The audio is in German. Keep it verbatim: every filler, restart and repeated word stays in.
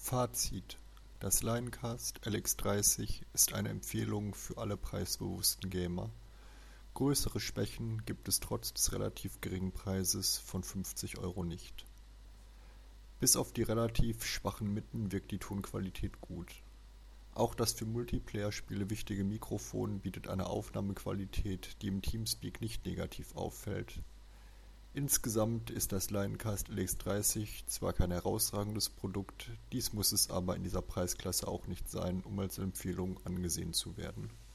Fazit: Das Linecast L X dreißig ist eine Empfehlung für alle preisbewussten Gamer. Größere Schwächen gibt es trotz des relativ geringen Preises von fünfzig Euro nicht. Bis auf die relativ schwachen Mitten wirkt die Tonqualität gut. Auch das für Multiplayer-Spiele wichtige Mikrofon bietet eine Aufnahmequalität, die im Teamspeak nicht negativ auffällt. Insgesamt ist das Linecast L X dreißig zwar kein herausragendes Produkt, dies muss es aber in dieser Preisklasse auch nicht sein, um als Empfehlung angesehen zu werden.